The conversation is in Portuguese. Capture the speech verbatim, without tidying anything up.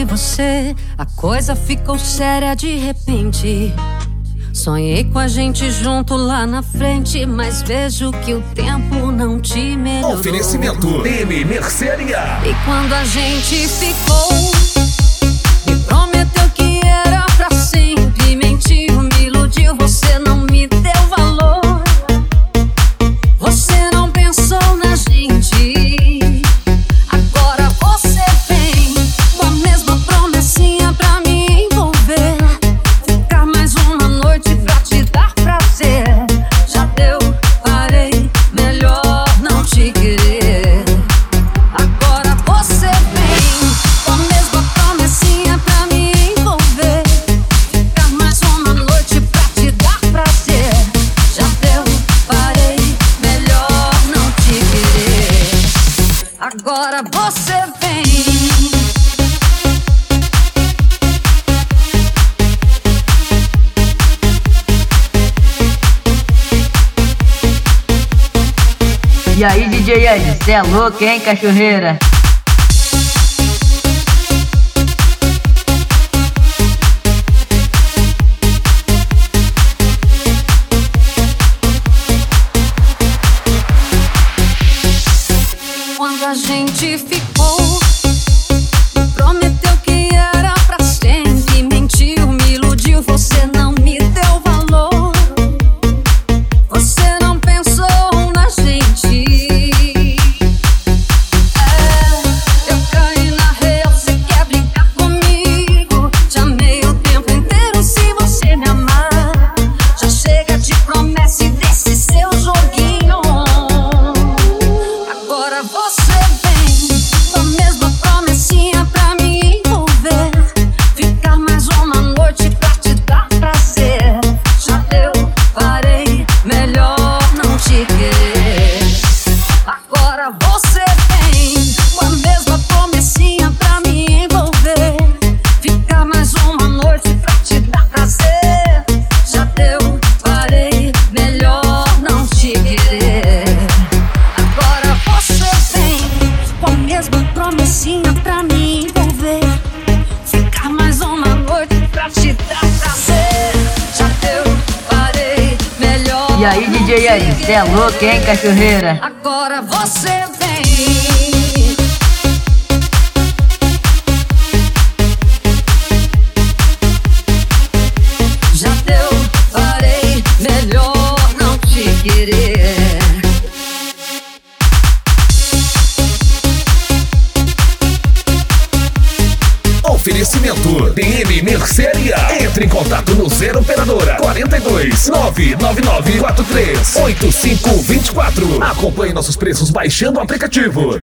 você, a coisa ficou séria de repente. Sonhei com a gente junto lá na frente, mas vejo que o tempo não te melhorou. Oferecimento D M Mercearia. E quando a gente ficou, me prometeu que era pra sempre. Mentiu, me iludiu, você não me deu valor. Você não pensou na gente. Agora você vem com a mesma promessinha pra me envolver. Ficar mais uma noite pra te dar prazer. Já deu, parei, melhor não te querer. Agora você vem com a mesma promessinha pra me envolver. Ficar mais uma noite pra te dar prazer. Já deu, parei, melhor não te querer. Agora você vem. E aí, D J Ed, cê é louco, hein, cachorreira? Quando a gente ficou, prometeu que era pra sempre. Mentiu, me iludiu, você não me deu valor. Você não pensou na gente. É, eu caí na real, você quer brincar comigo? Te amei o tempo inteiro, se você me amar. Já chega de promessa e desse seu joguinho. Agora você vem com a mesma promessinha pra me envolver. Ficar mais uma noite pra te dar prazer. Já deu, parei, melhor não te querer. Agora você vem com a mesma promessinha pra me envolver. Ficar mais uma noite pra te dar prazer. Já deu, parei, melhor não te querer. Agora você vem com a mesma promessinha pra me envolver. Ficar mais uma noite pra te dar prazer. Já deu, parei, melhor. E aí, D J Ed, cê é louco, hein, cachorreira? Agora você vem. Já deu, parei, melhor não te querer. Oferecimento D M Mercearia. Entre em contato no zero operadora quarenta e dois, nove nove nove quatro três, oito cinco dois quatro. Acompanhe nossos preços baixando o aplicativo.